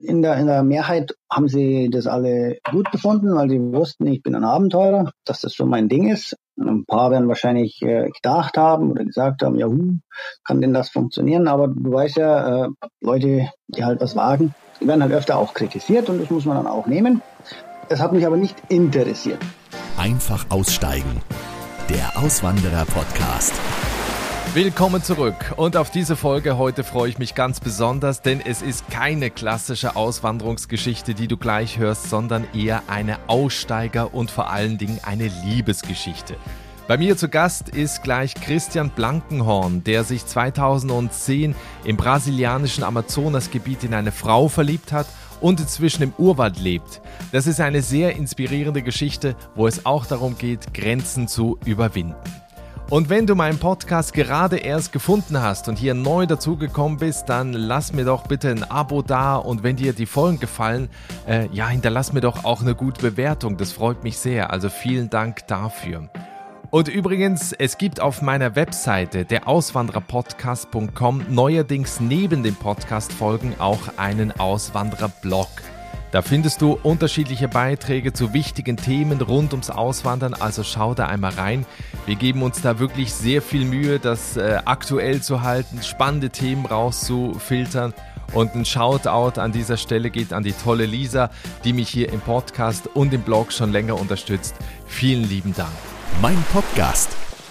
In der Mehrheit haben sie das alle gut gefunden, weil sie wussten, ich bin ein Abenteurer, dass das so mein Ding ist. Und ein paar werden wahrscheinlich gedacht haben oder gesagt haben, ja, kann denn das funktionieren? Aber du weißt ja, Leute, die halt was wagen, die werden halt öfter auch kritisiert und das muss man dann auch nehmen. Das hat mich aber nicht interessiert. Einfach aussteigen. Der Auswanderer-Podcast. Willkommen zurück und auf diese Folge heute freue ich mich ganz besonders, denn es ist keine klassische Auswanderungsgeschichte, die du gleich hörst, sondern eher eine Aussteiger- und vor allen Dingen eine Liebesgeschichte. Bei mir zu Gast ist gleich Christian Blankenhorn, der sich 2010 im brasilianischen Amazonasgebiet in eine Frau verliebt hat und inzwischen im Urwald lebt. Das ist eine sehr inspirierende Geschichte, wo es auch darum geht, Grenzen zu überwinden. Und wenn du meinen Podcast gerade erst gefunden hast und hier neu dazugekommen bist, dann lass mir doch bitte ein Abo da und wenn dir die Folgen gefallen, hinterlass mir doch auch eine gute Bewertung. Das freut mich sehr, also vielen Dank dafür. Und übrigens, es gibt auf meiner Webseite, der Auswandererpodcast.com, neuerdings neben den Podcast-Folgen auch einen Auswanderer-Blog. Da findest du unterschiedliche Beiträge zu wichtigen Themen rund ums Auswandern, also schau da einmal rein. Wir geben uns da wirklich sehr viel Mühe, das aktuell zu halten, spannende Themen rauszufiltern. Und ein Shoutout an dieser Stelle geht an die tolle Lisa, die mich hier im Podcast und im Blog schon länger unterstützt. Vielen lieben Dank. Mein Podcast.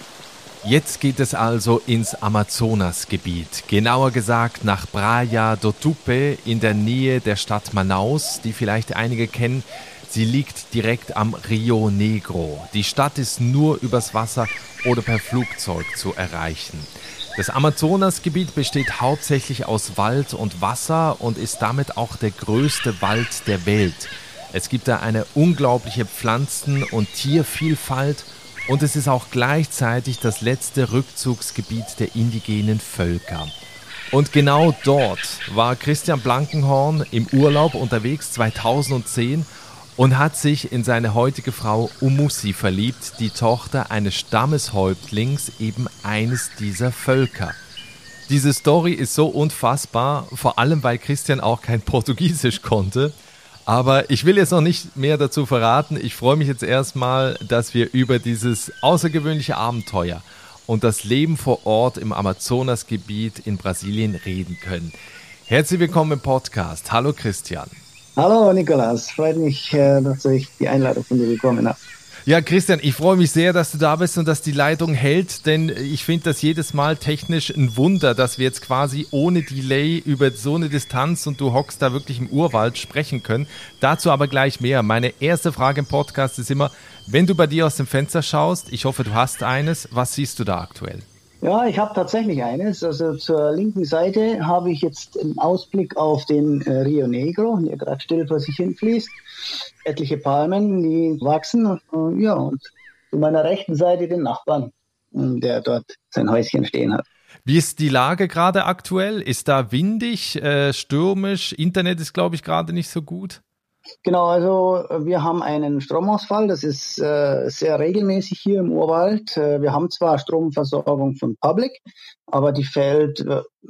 Jetzt geht es also ins Amazonasgebiet, genauer gesagt nach Praia do Tupi in der Nähe der Stadt Manaus, die vielleicht einige kennen. Sie liegt direkt am Rio Negro. Die Stadt ist nur übers Wasser oder per Flugzeug zu erreichen. Das Amazonasgebiet besteht hauptsächlich aus Wald und Wasser und ist damit auch der größte Wald der Welt. Es gibt da eine unglaubliche Pflanzen- und Tiervielfalt. Und es ist auch gleichzeitig das letzte Rückzugsgebiet der indigenen Völker. Und genau dort war Christian Blankenhorn im Urlaub unterwegs 2010 und hat sich in seine heutige Frau Umusi verliebt, die Tochter eines Stammeshäuptlings eben eines dieser Völker. Diese Story ist so unfassbar, vor allem weil Christian auch kein Portugiesisch konnte. Aber ich will jetzt noch nicht mehr dazu verraten. Ich freue mich jetzt erstmal, dass wir über dieses außergewöhnliche Abenteuer und das Leben vor Ort im Amazonasgebiet in Brasilien reden können. Herzlich willkommen im Podcast. Hallo Christian. Hallo Nikolas, freut mich, dass ich die Einladung von dir bekommen habe. Ja, Christian, ich freue mich sehr, dass du da bist und dass die Leitung hält, denn ich finde das jedes Mal technisch ein Wunder, dass wir jetzt quasi ohne Delay über so eine Distanz und du hockst da wirklich im Urwald sprechen können. Dazu aber gleich mehr. Meine erste Frage im Podcast ist immer, wenn du bei dir aus dem Fenster schaust, ich hoffe, du hast eines, was siehst du da aktuell? Ja, ich habe tatsächlich eines. Also zur linken Seite habe ich jetzt einen Ausblick auf den Rio Negro, der gerade still vor sich hin fließt. Etliche Palmen, die wachsen. Und zu meiner rechten Seite den Nachbarn, der dort sein Häuschen stehen hat. Wie ist die Lage gerade aktuell? Ist da windig, stürmisch? Internet ist, glaube ich, gerade nicht so gut. Genau, also wir haben einen Stromausfall, das ist sehr regelmäßig hier im Urwald. Wir haben zwar Stromversorgung von Public, aber die fällt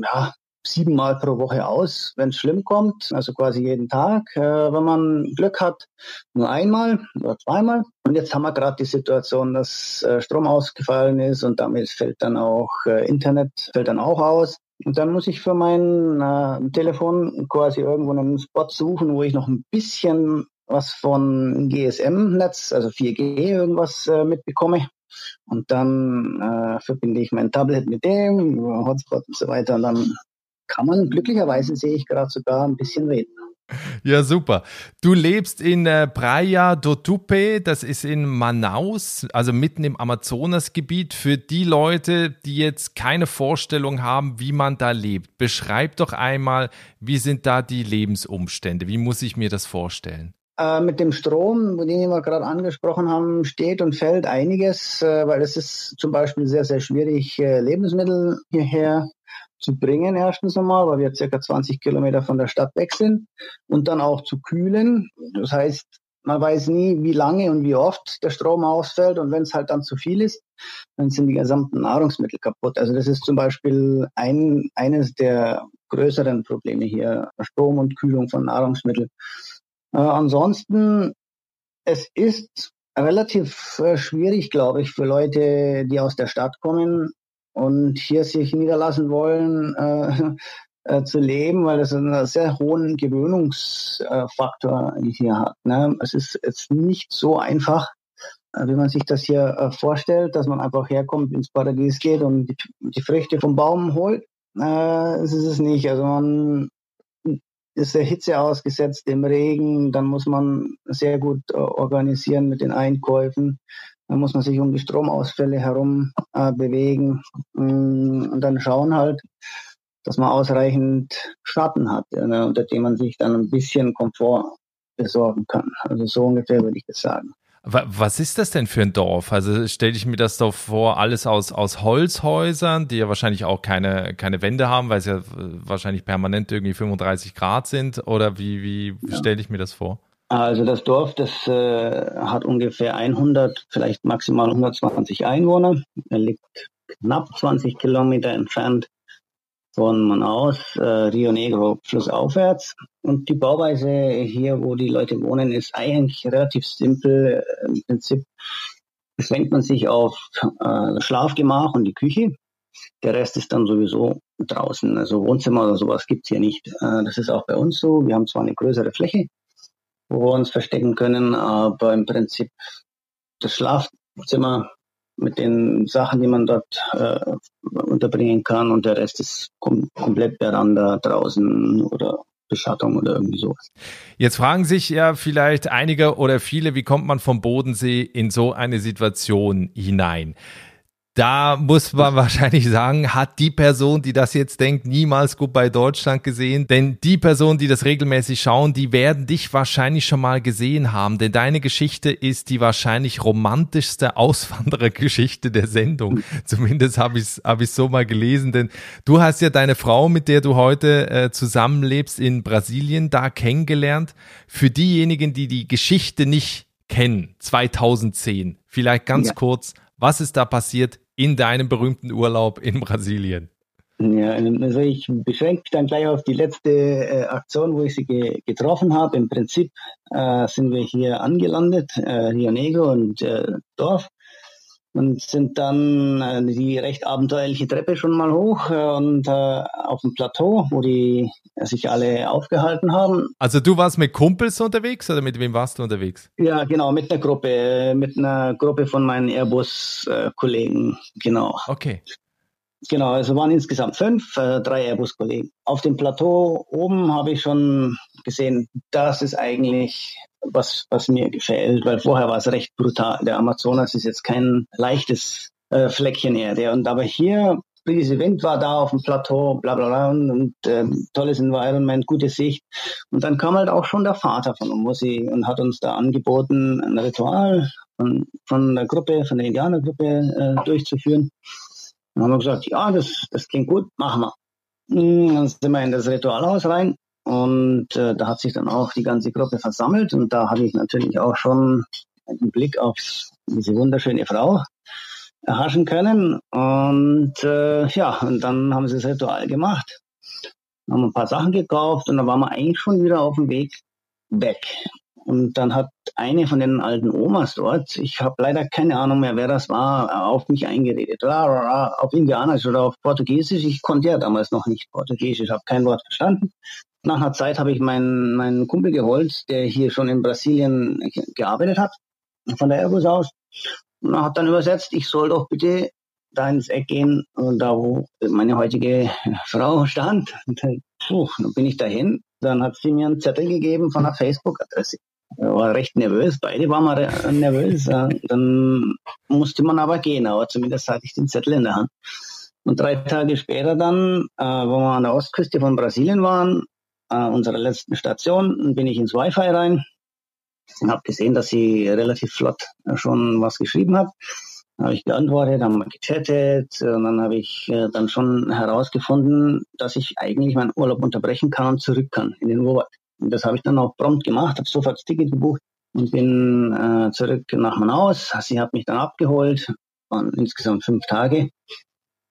7-mal pro Woche aus, wenn es schlimm kommt, also quasi jeden Tag. Wenn man Glück hat, nur einmal oder zweimal. Und jetzt haben wir gerade die Situation, dass Strom ausgefallen ist und damit fällt dann auch Internet fällt dann auch aus. Und dann muss ich für mein Telefon quasi irgendwo einen Spot suchen, wo ich noch ein bisschen was von GSM-Netz, also 4G irgendwas mitbekomme. Und dann verbinde ich mein Tablet mit dem, über Hotspot und so weiter. Und dann kann man, glücklicherweise sehe ich gerade sogar ein bisschen reden. Ja, super. Du lebst in Praia do Tupi, das ist in Manaus, also mitten im Amazonasgebiet. Für die Leute, die jetzt keine Vorstellung haben, wie man da lebt, beschreib doch einmal, wie sind da die Lebensumstände? Wie muss ich mir das vorstellen? Mit dem Strom, den wir gerade angesprochen haben, steht und fällt einiges, weil es ist zum Beispiel sehr, sehr schwierig, Lebensmittel hierher zu bringen, erstens einmal, weil wir circa 20 Kilometer von der Stadt weg sind und dann auch zu kühlen. Das heißt, man weiß nie, wie lange und wie oft der Strom ausfällt und wenn es halt dann zu viel ist, dann sind die gesamten Nahrungsmittel kaputt. Also das ist zum Beispiel eines der größeren Probleme hier, Strom und Kühlung von Nahrungsmitteln. Ansonsten, es ist relativ schwierig, glaube ich, für Leute, die aus der Stadt kommen und hier sich niederlassen wollen, zu leben, weil das einen sehr hohen Gewöhnungsfaktor hier hat. Ne? Es ist jetzt nicht so einfach, wie man sich das hier vorstellt, dass man einfach herkommt, ins Paradies geht und die Früchte vom Baum holt. Das ist es nicht. Also man ist der Hitze ausgesetzt, im Regen, dann muss man sehr gut organisieren mit den Einkäufen. Dann muss man sich um die Stromausfälle herum bewegen und dann schauen halt, dass man ausreichend Schatten hat, unter dem man sich dann ein bisschen Komfort besorgen kann. Also so ungefähr würde ich das sagen. Was ist das denn für ein Dorf? Also stelle ich mir das doch vor, alles aus Holzhäusern, die ja wahrscheinlich auch keine Wände haben, weil es ja wahrscheinlich permanent irgendwie 35 Grad sind. Oder wie stelle ich mir das vor? Also das Dorf, das hat ungefähr 100, vielleicht maximal 120 Einwohner. Er liegt knapp 20 Kilometer entfernt von Manaus, Rio Negro flussaufwärts. Und die Bauweise hier, wo die Leute wohnen, ist eigentlich relativ simpel. Im Prinzip beschränkt man sich auf das Schlafgemach und die Küche. Der Rest ist dann sowieso draußen. Also Wohnzimmer oder sowas gibt's hier nicht. Das ist auch bei uns so. Wir haben zwar eine größere Fläche, wo wir uns verstecken können, aber im Prinzip das Schlafzimmer mit den Sachen, die man dort unterbringen kann, und der Rest ist komplett Veranda draußen oder Beschattung oder irgendwie sowas. Jetzt fragen sich ja vielleicht einige oder viele, wie kommt man vom Bodensee in so eine Situation hinein? Da muss man wahrscheinlich sagen, hat die Person, die das jetzt denkt, niemals Goodbye Deutschland gesehen. Denn die Personen, die das regelmäßig schauen, die werden dich wahrscheinlich schon mal gesehen haben. Denn deine Geschichte ist die wahrscheinlich romantischste Auswanderergeschichte der Sendung. Zumindest habe ich so mal gelesen. Denn du hast ja deine Frau, mit der du heute zusammenlebst, in Brasilien da kennengelernt. Für diejenigen, die die Geschichte nicht kennen, 2010, vielleicht ganz kurz, was ist da passiert in deinem berühmten Urlaub in Brasilien? Ja, also ich beschränke mich dann gleich auf die letzte Aktion, wo ich sie getroffen habe. Im Prinzip sind wir hier angelandet, Rio Negro und Dorf, und sind dann die recht abenteuerliche Treppe schon mal hoch und auf dem Plateau, wo die sich alle aufgehalten haben. Also du warst mit Kumpels unterwegs oder mit wem warst du unterwegs? Ja, genau, mit einer Gruppe von meinen Airbus-Kollegen, genau. Okay. Genau, also waren insgesamt 5, 3 Airbus-Kollegen. Auf dem Plateau oben habe ich schon gesehen, das ist eigentlich was mir gefällt, weil vorher war es recht brutal. Der Amazonas ist jetzt kein leichtes Fleckchen Erde. Aber hier, Brise Wind war da auf dem Plateau, bla bla bla, und tolles Environment, gute Sicht. Und dann kam halt auch schon der Vater von Umusi und hat uns da angeboten, ein Ritual von der Gruppe, von der Indianergruppe durchzuführen. Dann haben wir gesagt, ja, das klingt gut, machen wir. Dann sind wir in das Ritualhaus rein und da hat sich dann auch die ganze Gruppe versammelt, und da habe ich natürlich auch schon einen Blick auf diese wunderschöne Frau erhaschen können. Und und dann haben sie das Ritual gemacht, haben ein paar Sachen gekauft und dann waren wir eigentlich schon wieder auf dem Weg weg. Und dann hat eine von den alten Omas dort, ich habe leider keine Ahnung mehr, wer das war, auf mich eingeredet. Auf Indianisch oder auf Portugiesisch. Ich konnte ja damals noch nicht Portugiesisch, habe kein Wort verstanden. Nach einer Zeit habe ich meinen Kumpel geholt, der hier schon in Brasilien gearbeitet hat, von der Airbus aus. Und er hat dann übersetzt, ich soll doch bitte da ins Eck gehen, da wo meine heutige Frau stand. Und dann bin ich dahin. Dann hat sie mir einen Zettel gegeben von einer Facebook-Adresse. Ich war recht nervös, beide waren mal nervös. Dann musste man aber gehen, aber zumindest hatte ich den Zettel in der Hand. Und 3 Tage später dann, wo wir an der Ostküste von Brasilien waren, unserer letzten Station, bin ich ins Wi-Fi rein und habe gesehen, dass sie relativ flott schon was geschrieben hat. Habe ich geantwortet, haben wir gechattet, und dann habe ich dann schon herausgefunden, dass ich eigentlich meinen Urlaub unterbrechen kann und zurück kann in den Urwald. Und das habe ich dann auch prompt gemacht, habe sofort das Ticket gebucht und bin zurück nach Manaus. Sie hat mich dann abgeholt, waren insgesamt 5 Tage.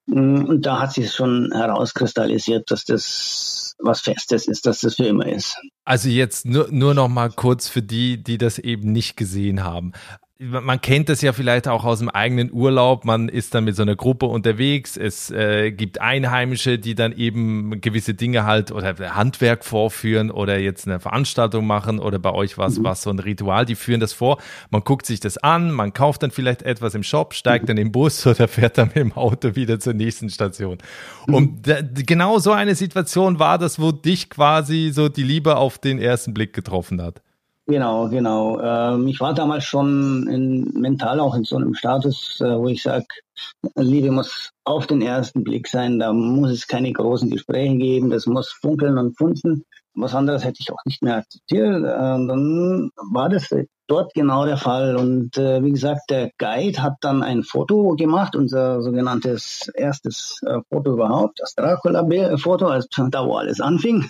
Und da hat sich schon herauskristallisiert, dass das was Festes ist, dass das für immer ist. Also jetzt nur noch mal kurz für die das eben nicht gesehen haben. Man kennt das ja vielleicht auch aus dem eigenen Urlaub. Man ist dann mit so einer Gruppe unterwegs. Es gibt Einheimische, die dann eben gewisse Dinge halt oder Handwerk vorführen oder jetzt eine Veranstaltung machen oder bei euch war es so ein Ritual. Die führen das vor. Man guckt sich das an, man kauft dann vielleicht etwas im Shop, steigt dann im Bus oder fährt dann mit dem Auto wieder zur nächsten Station. Und genau so eine Situation war das, wo dich quasi so die Liebe auf den ersten Blick getroffen hat. Genau. Ich war damals schon mental auch in so einem Status, wo ich sage, Liebe muss auf den ersten Blick sein, da muss es keine großen Gespräche geben, das muss funkeln und funzen. Was anderes hätte ich auch nicht mehr akzeptiert. Dann war das dort genau der Fall. Und wie gesagt, der Guide hat dann ein Foto gemacht, unser sogenanntes erstes Foto überhaupt, das Dracula-Foto, also da wo alles anfing.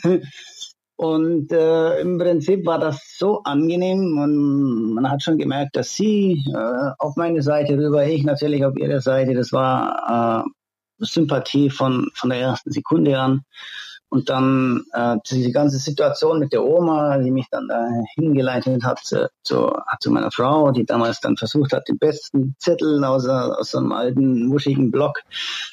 Und im Prinzip war das so angenehm und man hat schon gemerkt, dass sie auf meine Seite rüber, ich natürlich auf ihre Seite. Das war Sympathie von der ersten Sekunde an. Und dann diese ganze Situation mit der Oma, die mich dann da hingeleitet hat zu meiner Frau, die damals dann versucht hat, den besten Zettel aus so einem alten, wuschigen Block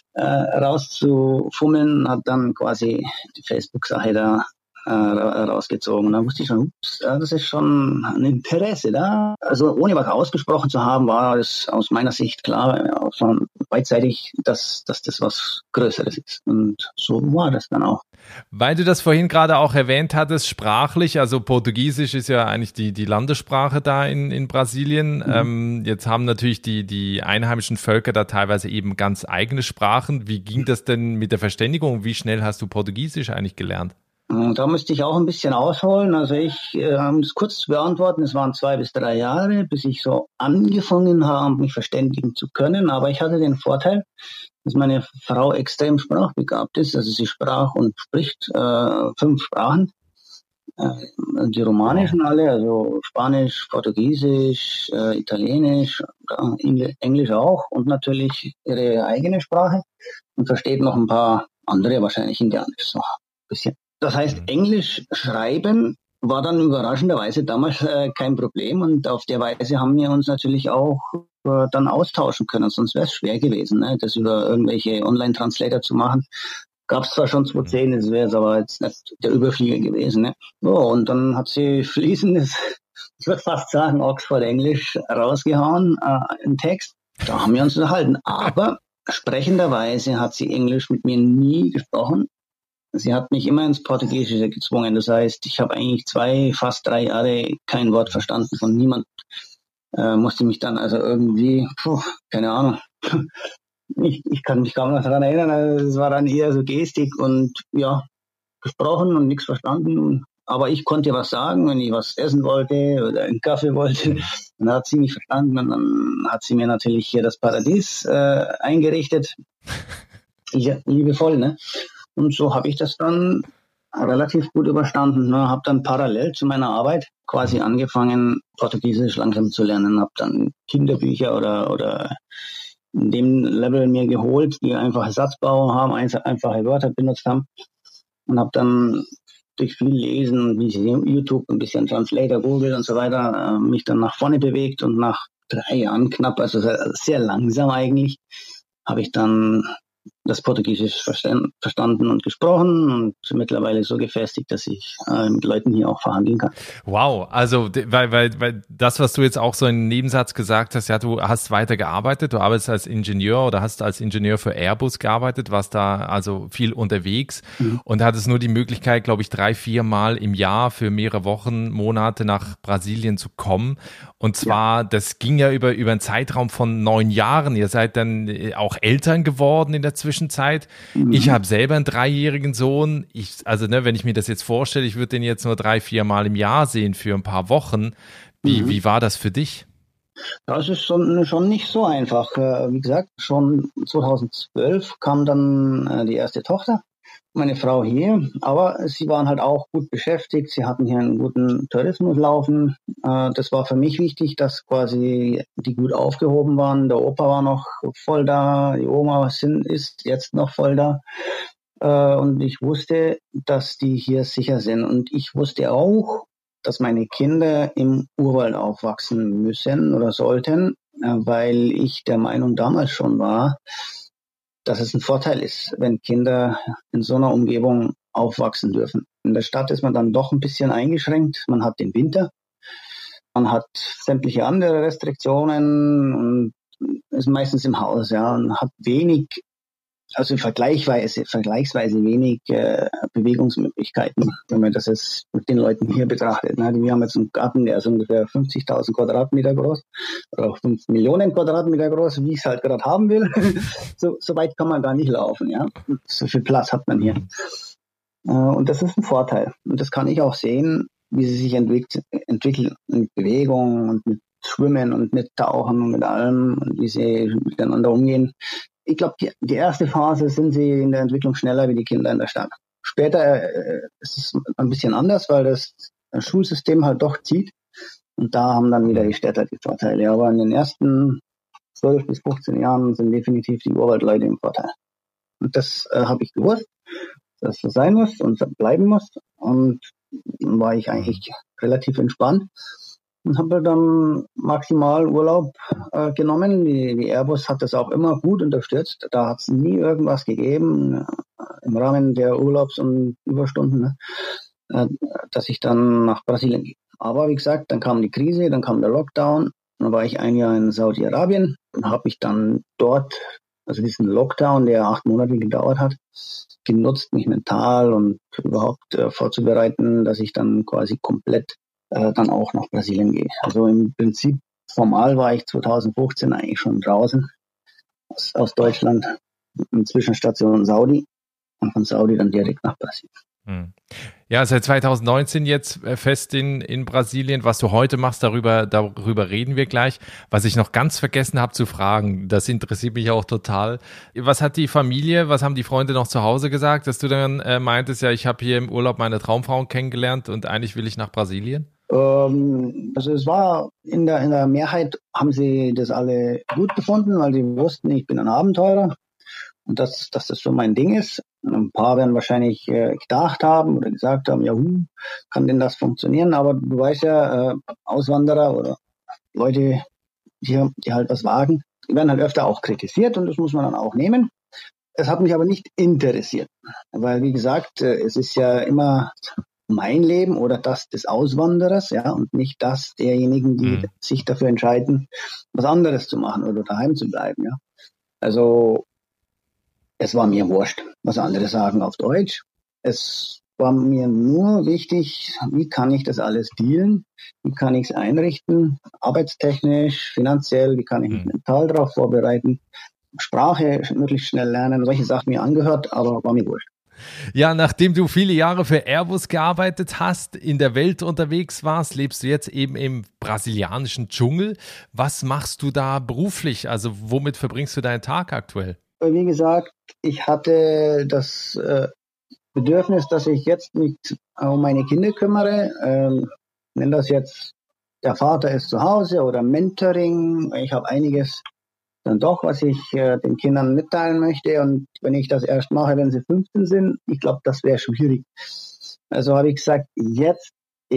rauszufummeln, hat dann quasi die Facebook-Sache da rausgezogen. Und dann wusste ich schon, ups, das ist schon ein Interesse da. Also ohne was ausgesprochen zu haben, war es aus meiner Sicht klar, auch schon beidseitig, dass das was Größeres ist. Und so war das dann auch. Weil du das vorhin gerade auch erwähnt hattest, sprachlich, also Portugiesisch ist ja eigentlich die Landessprache da in Brasilien. Jetzt haben natürlich die einheimischen Völker da teilweise eben ganz eigene Sprachen. Wie ging das denn mit der Verständigung? Wie schnell hast du Portugiesisch eigentlich gelernt? Da müsste ich auch ein bisschen ausholen. Also um es kurz zu beantworten, es waren 2 bis 3 Jahre, bis ich so angefangen habe, mich verständigen zu können. Aber ich hatte den Vorteil, dass meine Frau extrem sprachbegabt ist. Also sie sprach und spricht 5 Sprachen. Die romanischen alle, also Spanisch, Portugiesisch, Italienisch, Englisch auch und natürlich ihre eigene Sprache und versteht noch ein paar andere, wahrscheinlich Indianisch so ein bisschen. Das heißt, Englisch schreiben war dann überraschenderweise damals kein Problem und auf der Weise haben wir uns natürlich auch dann austauschen können, sonst wäre es schwer gewesen, ne, das über irgendwelche Online-Translator zu machen. Gab es zwar schon 2010, es wäre aber jetzt nicht der Überflieger gewesen. Ne? So, und dann hat sie fließendes, ich würde fast sagen, Oxford-Englisch rausgehauen, im Text. Da haben wir uns unterhalten. Aber sprechenderweise hat sie Englisch mit mir nie gesprochen. Sie hat mich immer ins Portugiesische gezwungen. Das heißt, ich habe eigentlich 2, fast 3 Jahre kein Wort verstanden von niemand. Musste mich dann also irgendwie, keine Ahnung, ich kann mich kaum noch daran erinnern. Also es war dann eher so Gestik und ja, gesprochen und nichts verstanden. Aber ich konnte was sagen, wenn ich was essen wollte oder einen Kaffee wollte. Dann hat sie mich verstanden und dann hat sie mir natürlich hier das Paradies eingerichtet. Liebevoll, ne? Und so habe ich das dann relativ gut überstanden. Ne? Habe dann parallel zu meiner Arbeit quasi angefangen, Portugiesisch langsam zu lernen. Habe dann Kinderbücher oder in dem Level mir geholt, die einfache Satzbau haben, einfache Wörter benutzt haben. Und habe dann durch viel Lesen, wie YouTube, ein bisschen Translator, Google und so weiter, mich dann nach vorne bewegt. Und nach 3 Jahren knapp, also sehr langsam eigentlich, habe ich dann das Portugiesisch verstanden und gesprochen und mittlerweile so gefestigt, dass ich mit Leuten hier auch verhandeln kann. Wow, also weil das, was du jetzt auch so im Nebensatz gesagt hast, ja, du hast weiter gearbeitet, du arbeitest als Ingenieur oder hast als Ingenieur für Airbus gearbeitet, warst da also viel unterwegs und hattest nur die Möglichkeit, glaube ich, 3, 4 Mal im Jahr für mehrere Wochen, Monate nach Brasilien zu kommen. Und zwar, das ging ja über einen Zeitraum von 9 Jahren. Ihr seid dann auch Eltern geworden in der Zwischenzeit. Ich habe selber einen 3-jährigen Sohn. Wenn ich mir das jetzt vorstelle, ich würde den jetzt nur 3, 4 Mal im Jahr sehen für ein paar Wochen. Wie war das für dich? Das ist schon nicht so einfach. Wie gesagt, schon 2012 kam dann die erste Tochter. meine Frau hier, aber sie waren halt auch gut beschäftigt. Sie hatten hier einen guten Tourismus laufen. Das war für mich wichtig, dass quasi die gut aufgehoben waren. Der Opa war noch voll da, die Oma ist jetzt noch voll da. Und ich wusste, dass die hier sicher sind. Und ich wusste auch, dass meine Kinder im Urwald aufwachsen müssen oder sollten, weil ich der Meinung damals schon war, dass es ein Vorteil ist, wenn Kinder in so einer Umgebung aufwachsen dürfen. In der Stadt ist man dann doch ein bisschen eingeschränkt. Man hat den Winter, man hat sämtliche andere Restriktionen und ist meistens im Haus, ja, und hat wenig, also vergleichsweise wenig Bewegungsmöglichkeiten, wenn man das jetzt mit den Leuten hier betrachtet. Ne? Wir haben jetzt einen Garten, der ist ungefähr 50.000 Quadratmeter groß oder auch 5 Millionen Quadratmeter groß, wie ich es halt gerade haben will. So weit kann man gar nicht laufen. Ja? So viel Platz hat man hier. Und das ist ein Vorteil. Und das kann ich auch sehen, wie sie sich entwickeln mit Bewegung und mit Schwimmen und mit Tauchen und mit allem und wie sie miteinander umgehen. Ich glaube, die erste Phase sind sie in der Entwicklung schneller wie die Kinder in der Stadt. Später ist es ein bisschen anders, weil das Schulsystem halt doch zieht. Und da haben dann wieder die Städter die Vorteile. Aber in den ersten 12 bis 15 Jahren sind definitiv die Urwaldleute im Vorteil. Und das habe ich gewusst, dass das sein muss und bleiben muss. Und dann war ich eigentlich relativ entspannt. Und habe dann maximal Urlaub genommen. Die Airbus hat das auch immer gut unterstützt. Da hat es nie irgendwas gegeben im Rahmen der Urlaubs- und Überstunden, dass ich dann nach Brasilien gehe. Aber wie gesagt, dann kam die Krise, dann kam der Lockdown. Dann war ich ein Jahr in Saudi-Arabien und habe mich dann dort, also diesen Lockdown, der 8 Monate gedauert hat, genutzt, mich mental und überhaupt vorzubereiten, dass ich dann quasi komplett dann auch nach Brasilien gehe. Also im Prinzip formal war ich 2015 eigentlich schon draußen aus Deutschland, in Zwischenstation Saudi und von Saudi dann direkt nach Brasilien. Ja, seit 2019 jetzt fest in Brasilien. Was du heute machst, darüber reden wir gleich. Was ich noch ganz vergessen habe zu fragen, das interessiert mich auch total. Was hat die Familie, was haben die Freunde noch zu Hause gesagt, dass du dann meintest, ja, ich habe hier im Urlaub meine Traumfrauen kennengelernt und eigentlich will ich nach Brasilien? Also es war in der Mehrheit, haben sie das alle gut gefunden, weil sie wussten, ich bin ein Abenteurer und dass das so mein Ding ist. Und ein paar werden wahrscheinlich gedacht haben oder gesagt haben, ja, kann denn das funktionieren? Aber du weißt ja, Auswanderer oder Leute, die halt was wagen, die werden halt öfter auch kritisiert und das muss man dann auch nehmen. Es hat mich aber nicht interessiert, weil wie gesagt, es ist ja immer mein Leben oder das des Auswanderers, ja, und nicht das derjenigen, die sich dafür entscheiden, was anderes zu machen oder daheim zu bleiben, ja. Also, es war mir wurscht, was andere sagen auf Deutsch. Es war mir nur wichtig, wie kann ich das alles dealen? Wie kann ich es einrichten? Arbeitstechnisch, finanziell, wie kann ich mich mental darauf vorbereiten? Sprache möglichst schnell lernen, solche Sachen mir angehört, aber war mir wurscht. Ja, nachdem du viele Jahre für Airbus gearbeitet hast, in der Welt unterwegs warst, lebst du jetzt eben im brasilianischen Dschungel. Was machst du da beruflich? Also womit verbringst du deinen Tag aktuell? Wie gesagt, ich hatte das Bedürfnis, dass ich jetzt mich um meine Kinder kümmere. Nenn das jetzt, der Vater ist zu Hause oder Mentoring. Ich habe einiges dann doch, was ich den Kindern mitteilen möchte. Und wenn ich das erst mache, wenn sie 15 sind, ich glaube, das wäre schwierig. Also habe ich gesagt, jetzt,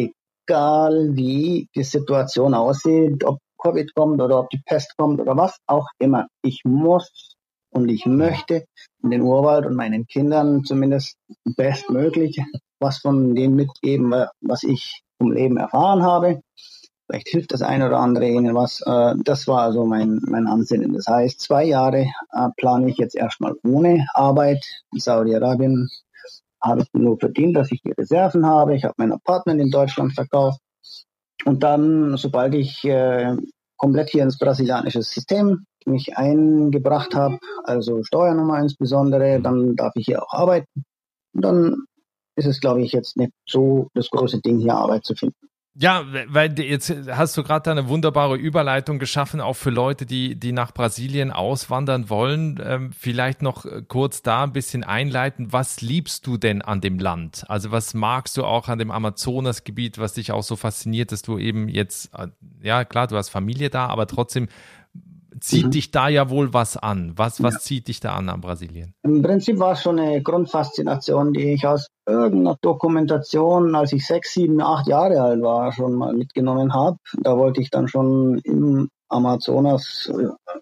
egal wie die Situation aussieht, ob Covid kommt oder ob die Pest kommt oder was auch immer, ich muss und ich möchte in den Urwald und meinen Kindern zumindest bestmöglich was von dem mitgeben, was ich vom Leben erfahren habe. Vielleicht hilft das eine oder andere ihnen was. Das war also mein Ansinnen. Das heißt, 2 Jahre plane ich jetzt erstmal ohne Arbeit. In Saudi-Arabien habe ich nur verdient, dass ich die Reserven habe. Ich habe mein Apartment in Deutschland verkauft. Und dann, sobald ich komplett hier ins brasilianische System mich eingebracht habe, also Steuernummer insbesondere, dann darf ich hier auch arbeiten. Und dann ist es, glaube ich, jetzt nicht so das große Ding, hier Arbeit zu finden. Ja, weil jetzt hast du gerade eine wunderbare Überleitung geschaffen, auch für Leute, die nach Brasilien auswandern wollen. Vielleicht noch kurz da ein bisschen einleiten. Was liebst du denn an dem Land? Also was magst du auch an dem Amazonasgebiet, was dich auch so fasziniert, dass du eben jetzt, ja klar, du hast Familie da, aber trotzdem zieht dich da ja wohl was an. Was zieht dich da an Brasilien? Im Prinzip war es schon eine Grundfaszination, die ich aus irgendeiner Dokumentation, als ich 6, 7, 8 Jahre alt war, schon mal mitgenommen habe. Da wollte ich dann schon im Amazonas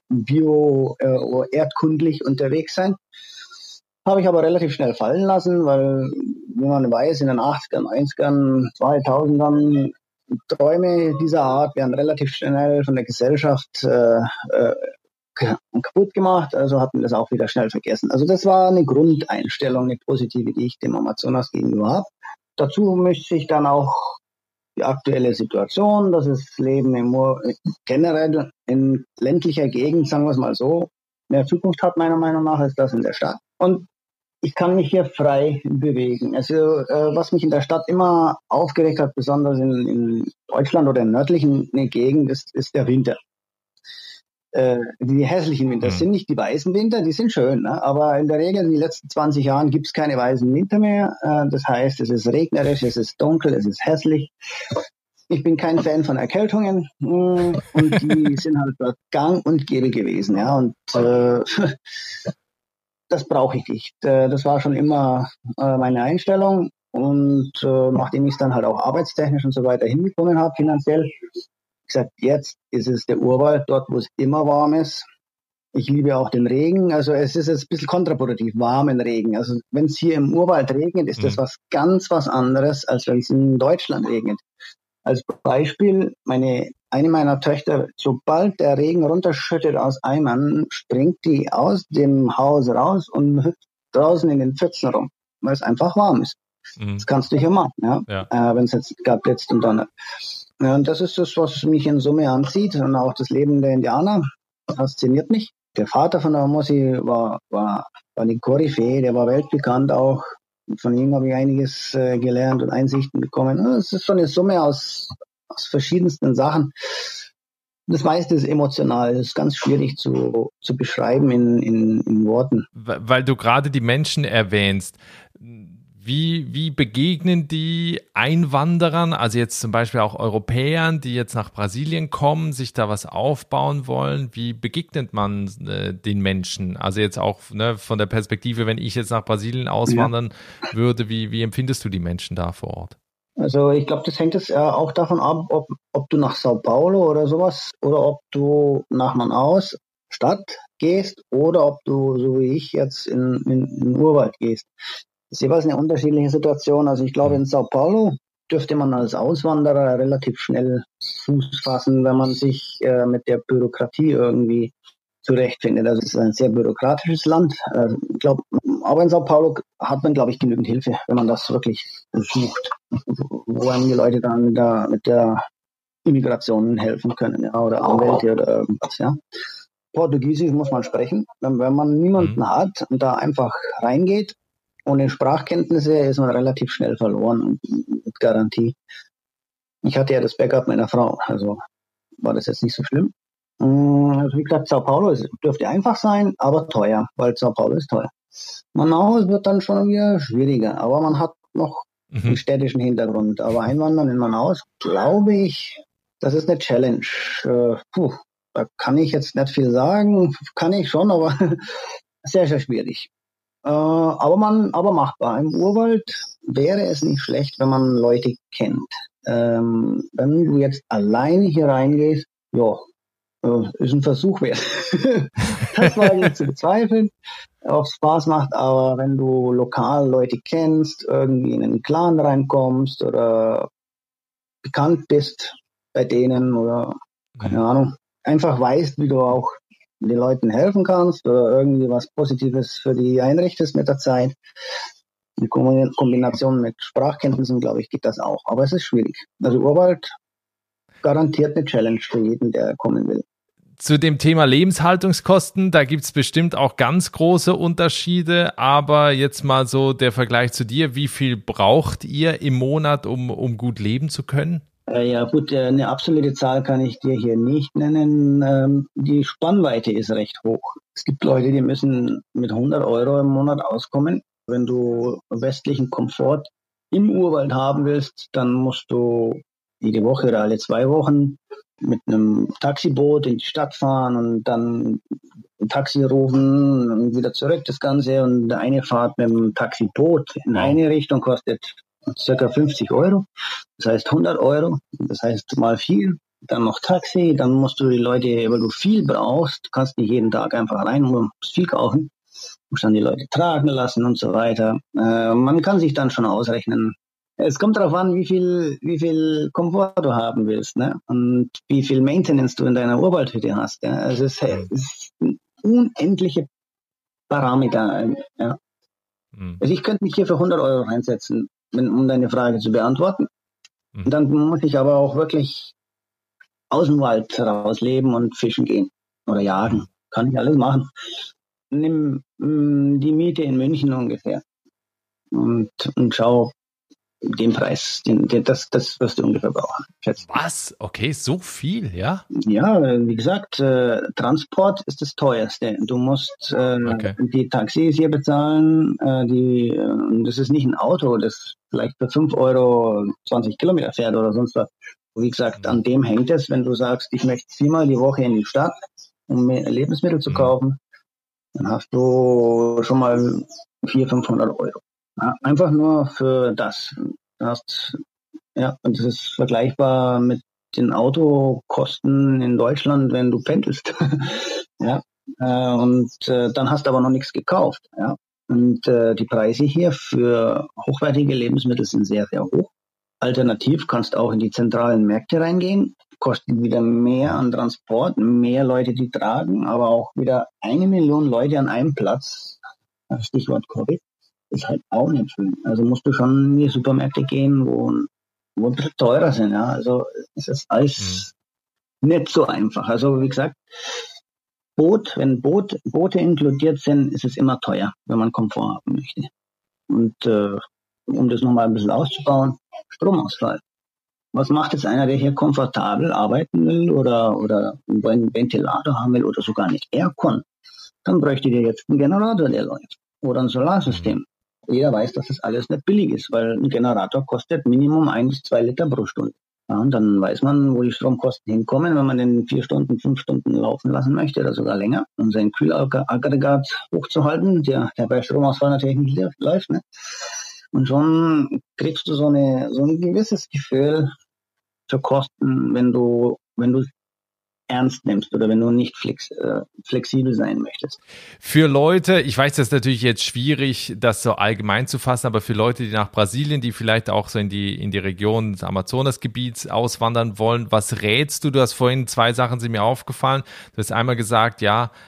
erdkundlich unterwegs sein. Habe ich aber relativ schnell fallen lassen, weil, wie man weiß, in den 80ern, 90ern, 2000ern Träume dieser Art werden relativ schnell von der Gesellschaft kaputt gemacht, also hat man das auch wieder schnell vergessen. Also das war eine Grundeinstellung, eine positive, die ich dem Amazonas gegenüber habe. Dazu mischt sich dann auch die aktuelle Situation, dass das Leben generell in ländlicher Gegend, sagen wir es mal so, mehr Zukunft hat meiner Meinung nach als das in der Stadt. Und ich kann mich hier frei bewegen. Also was mich in der Stadt immer aufgeregt hat, besonders in Deutschland oder in nördlichen Gegend, ist der Winter. Die hässlichen Winter sind nicht die weißen Winter, die sind schön, ne? Aber in der Regel in den letzten 20 Jahren gibt es keine weißen Winter mehr. Das heißt, es ist regnerisch, es ist dunkel, es ist hässlich. Ich bin kein Fan von Erkältungen und die sind halt dort gang und gäbe gewesen. Ja? Und das brauche ich nicht. Das war schon immer meine Einstellung. Und nachdem ich es dann halt auch arbeitstechnisch und so weiter hinbekommen habe, finanziell, gesagt, jetzt ist es der Urwald, dort, wo es immer warm ist. Ich liebe auch den Regen. Also es ist jetzt ein bisschen kontraproduktiv, warmen Regen. Also wenn es hier im Urwald regnet, ist das was anderes, als wenn es in Deutschland regnet. Als Beispiel, eine meiner Töchter, sobald der Regen runterschüttet aus Eimern, springt die aus dem Haus raus und hüpft draußen in den Pfützen rum, weil es einfach warm ist. Das kannst du hier machen, ja? Wenn es jetzt gerade blitzt und donnert. Ja, und das ist das, was mich in Summe anzieht, und auch das Leben der Indianer fasziniert mich. Der Vater von der Mossi war eine Koryphäe, der war weltbekannt auch. Von ihm habe ich einiges gelernt und Einsichten bekommen. Es ist schon eine Summe aus verschiedensten Sachen. Das meiste ist emotional, das ist ganz schwierig zu beschreiben in Worten. Weil du gerade die Menschen erwähnst. Wie begegnen die Einwanderern, also jetzt zum Beispiel auch Europäern, die jetzt nach Brasilien kommen, sich da was aufbauen wollen? Wie begegnet man den Menschen? Also jetzt auch von der Perspektive, wenn ich jetzt nach Brasilien auswandern würde, wie empfindest du die Menschen da vor Ort? Also ich glaube, das hängt jetzt auch davon ab, ob du nach Sao Paulo oder sowas oder ob du nach Manaus Stadt gehst oder ob du, so wie ich, jetzt in den Urwald gehst. Das ist jeweils eine unterschiedliche Situation. Also ich glaube, in Sao Paulo dürfte man als Auswanderer relativ schnell Fuß fassen, wenn man sich mit der Bürokratie irgendwie zurechtfindet. Also es ist ein sehr bürokratisches Land. Ich glaube, aber in Sao Paulo hat man, glaube ich, genügend Hilfe, wenn man das wirklich sucht, wo einem die Leute dann mit der Immigration helfen können, ja, oder Anwälte oder irgendwas, ja. Portugiesisch muss man sprechen. Wenn man niemanden hat und da einfach reingeht, ohne Sprachkenntnisse, ist man relativ schnell verloren, mit Garantie. Ich hatte ja das Backup meiner Frau, also war das jetzt nicht so schlimm. Also wie gesagt, Sao Paulo dürfte einfach sein, aber teuer, weil Sao Paulo ist teuer. Manaus wird dann schon wieder schwieriger, aber man hat noch einen städtischen Hintergrund. Aber Einwandern in Manaus, glaube ich, das ist eine Challenge. Da kann ich jetzt nicht viel sagen, kann ich schon, aber sehr, sehr schwierig. Aber machbar. Im Urwald wäre es nicht schlecht, wenn man Leute kennt. Wenn du jetzt alleine hier reingehst, ist ein Versuch wert. Das war jetzt zu bezweifeln, ob es Spaß macht, aber wenn du lokal Leute kennst, irgendwie in einen Clan reinkommst oder bekannt bist bei denen oder keine Ahnung, einfach weißt, wie du auch den Leuten helfen kannst oder irgendwie was Positives für die einrichtest mit der Zeit. In Kombination mit Sprachkenntnissen, glaube ich, geht das auch. Aber es ist schwierig. Also Urwald garantiert eine Challenge für jeden, der kommen will. Zu dem Thema Lebenshaltungskosten, da gibt es bestimmt auch ganz große Unterschiede, aber jetzt mal so der Vergleich zu dir, wie viel braucht ihr im Monat, um gut leben zu können? Ja gut, eine absolute Zahl kann ich dir hier nicht nennen. Die Spannweite ist recht hoch. Es gibt Leute, die müssen mit 100 Euro im Monat auskommen. Wenn du westlichen Komfort im Urwald haben willst, dann musst du jede Woche oder alle 2 Wochen mit einem Taxiboot in die Stadt fahren und dann ein Taxi rufen und wieder zurück das Ganze. Und eine Fahrt mit dem Taxiboot in eine Richtung kostet circa 50 Euro. Das heißt 100 Euro. Das heißt mal 4. Dann noch Taxi. Dann musst du die Leute, weil du viel brauchst, kannst nicht jeden Tag einfach rein und musst viel kaufen. Musst dann die Leute tragen lassen und so weiter. Man kann sich dann schon ausrechnen. Es kommt darauf an, wie viel Komfort du haben willst, ne? Und wie viel Maintenance du in deiner Urwaldhütte hast. Ja? Also es ist unendliche Parameter. Ja? Also ich könnte mich hier für 100 Euro reinsetzen, um deine Frage zu beantworten. Und dann muss ich aber auch wirklich aus dem Wald rausleben und fischen gehen oder jagen. Kann ich alles machen. Nimm die Miete in München ungefähr und schau den Preis, das wirst du ungefähr brauchen. Was? Okay, so viel, ja? Ja, wie gesagt, Transport ist das teuerste. Du musst die Taxis hier bezahlen, das ist nicht ein Auto, das vielleicht für 5 Euro 20 Kilometer fährt oder sonst was. Wie gesagt, an dem hängt es, wenn du sagst, ich möchte 4-mal die Woche in die Stadt, um mehr Lebensmittel zu kaufen, dann hast du schon mal 400-500 Euro. Ja, einfach nur für das. Und das ist vergleichbar mit den Autokosten in Deutschland, wenn du pendelst. Ja, dann hast du aber noch nichts gekauft. Ja, und die Preise hier für hochwertige Lebensmittel sind sehr, sehr hoch. Alternativ kannst du auch in die zentralen Märkte reingehen, kostet wieder mehr an Transport, mehr Leute, die tragen, aber auch wieder 1 Million Leute an einem Platz, Stichwort Covid, ist halt auch nicht schön. Also musst du schon in die Supermärkte gehen, wo ein bisschen teurer sind. Ja? Also es ist alles nicht so einfach. Also wie gesagt, wenn Boote inkludiert sind, ist es immer teuer, wenn man Komfort haben möchte. Und um das nochmal ein bisschen auszubauen, Stromausfall. Was macht jetzt einer, der hier komfortabel arbeiten will oder einen Ventilator haben will oder sogar eine Aircon? Dann bräuchte der jetzt einen Generator, der läuft. Oder ein Solarsystem. Jeder weiß, dass das alles nicht billig ist, weil ein Generator kostet Minimum 1 bis 2 Liter pro Stunde. Ja, und dann weiß man, wo die Stromkosten hinkommen, wenn man den 4 Stunden, 5 Stunden laufen lassen möchte oder sogar länger, um sein Kühlaggregat hochzuhalten, der bei Stromausfall natürlich nicht läuft. Ne? Und schon kriegst du so ein gewisses Gefühl für Kosten, wenn du ernst nimmst oder wenn du nicht flexibel sein möchtest. Für Leute, ich weiß, das ist natürlich jetzt schwierig, das so allgemein zu fassen, aber für Leute, die nach Brasilien, die vielleicht auch so in die Region des Amazonasgebiets auswandern wollen, was rätst du? Du hast vorhin 2 Sachen sind mir aufgefallen. Du hast einmal gesagt,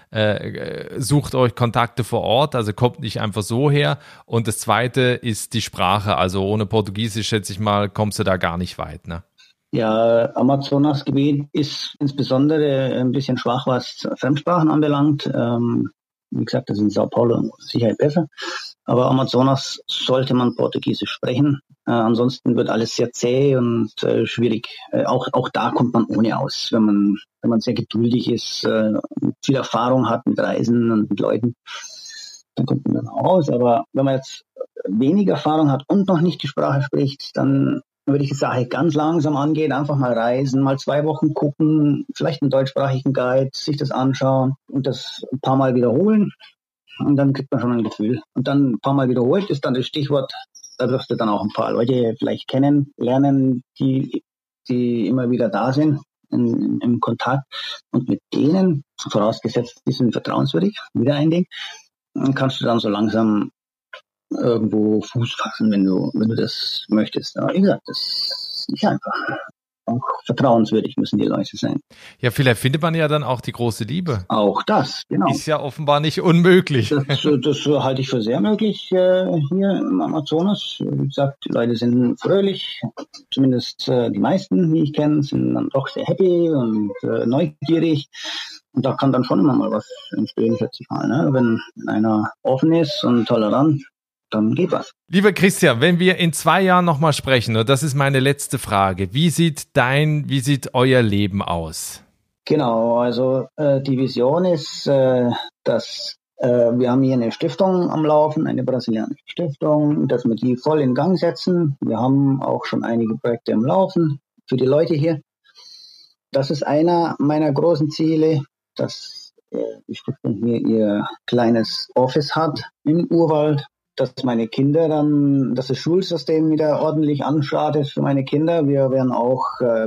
sucht euch Kontakte vor Ort, also kommt nicht einfach so her. Und das Zweite ist die Sprache, also ohne Portugiesisch, schätze ich mal, kommst du da gar nicht weit, ne? Ja, Amazonasgebiet ist insbesondere ein bisschen schwach, was Fremdsprachen anbelangt. Wie gesagt, das ist in Sao Paulo sicher besser. Aber Amazonas sollte man Portugiesisch sprechen. Ansonsten wird alles sehr zäh und schwierig. Auch da kommt man ohne aus, wenn man sehr geduldig ist, viel Erfahrung hat mit Reisen und mit Leuten. Dann kommt man dann aus. Aber wenn man jetzt wenig Erfahrung hat und noch nicht die Sprache spricht, dann würde ich die Sache ganz langsam angehen, einfach mal reisen, mal 2 Wochen gucken, vielleicht einen deutschsprachigen Guide, sich das anschauen und das ein paar Mal wiederholen und dann kriegt man schon ein Gefühl. Und dann ein paar Mal wiederholt ist dann das Stichwort, da wirst du dann auch ein paar Leute vielleicht kennenlernen, die immer wieder da sind im Kontakt und mit denen, vorausgesetzt, die sind vertrauenswürdig, wieder ein Ding, dann kannst du dann so langsam irgendwo Fuß fassen, wenn du das möchtest. Aber wie gesagt, das ist nicht einfach. Auch vertrauenswürdig müssen die Leute sein. Ja, vielleicht findet man ja dann auch die große Liebe. Auch das, genau. Ist ja offenbar nicht unmöglich. Das halte ich für sehr möglich hier im Amazonas. Wie gesagt, die Leute sind fröhlich, zumindest die meisten, die ich kenne, sind dann doch sehr happy und neugierig. Und da kann dann schon immer mal was entstehen, schätze ich mal. Ne? Wenn einer offen ist und tolerant, dann geht was. Lieber Christian, wenn wir in 2 Jahren nochmal sprechen, und das ist meine letzte Frage, wie sieht euer Leben aus? Genau, also die Vision ist, dass wir haben hier eine Stiftung am Laufen, eine brasilianische Stiftung, dass wir die voll in Gang setzen. Wir haben auch schon einige Projekte am Laufen für die Leute hier. Das ist einer meiner großen Ziele, dass die Stiftung hier ihr kleines Office hat im Urwald, dass meine Kinder dann, dass das Schulsystem wieder ordentlich anstartet für meine Kinder. Wir werden auch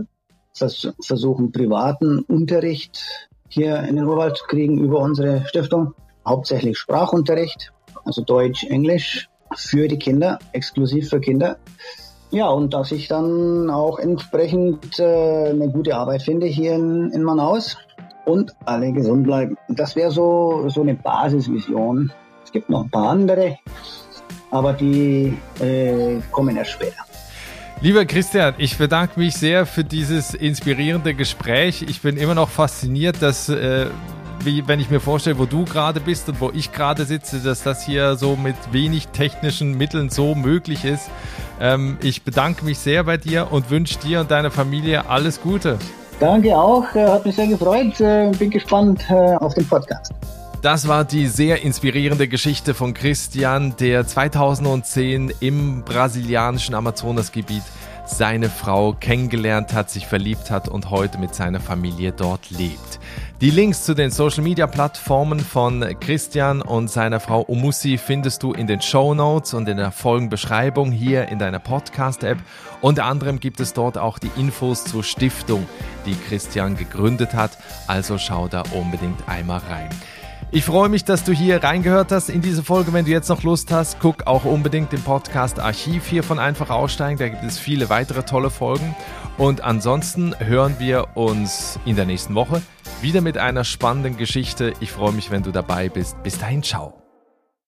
versuchen, privaten Unterricht hier in den Urwald zu kriegen über unsere Stiftung. Hauptsächlich Sprachunterricht, also Deutsch, Englisch für die Kinder, exklusiv für Kinder. Ja, und dass ich dann auch entsprechend eine gute Arbeit finde hier in Manaus und alle gesund bleiben. Das wäre so eine Basisvision. Es gibt noch ein paar andere, aber die kommen erst später. Lieber Christian, ich bedanke mich sehr für dieses inspirierende Gespräch. Ich bin immer noch fasziniert, dass wenn ich mir vorstelle, wo du gerade bist und wo ich gerade sitze, dass das hier so mit wenig technischen Mitteln so möglich ist. Ich bedanke mich sehr bei dir und wünsche dir und deiner Familie alles Gute. Danke auch, hat mich sehr gefreut. Bin gespannt auf den Podcast. Das war die sehr inspirierende Geschichte von Christian, der 2010 im brasilianischen Amazonasgebiet seine Frau kennengelernt hat, sich verliebt hat und heute mit seiner Familie dort lebt. Die Links zu den Social-Media-Plattformen von Christian und seiner Frau Omussi findest du in den Shownotes und in der Folgenbeschreibung hier in deiner Podcast-App. Unter anderem gibt es dort auch die Infos zur Stiftung, die Christian gegründet hat, also schau da unbedingt einmal rein. Ich freue mich, dass du hier reingehört hast in diese Folge. Wenn du jetzt noch Lust hast, guck auch unbedingt im Podcast-Archiv hier von Einfach Aussteigen. Da gibt es viele weitere tolle Folgen. Und ansonsten hören wir uns in der nächsten Woche wieder mit einer spannenden Geschichte. Ich freue mich, wenn du dabei bist. Bis dahin, ciao.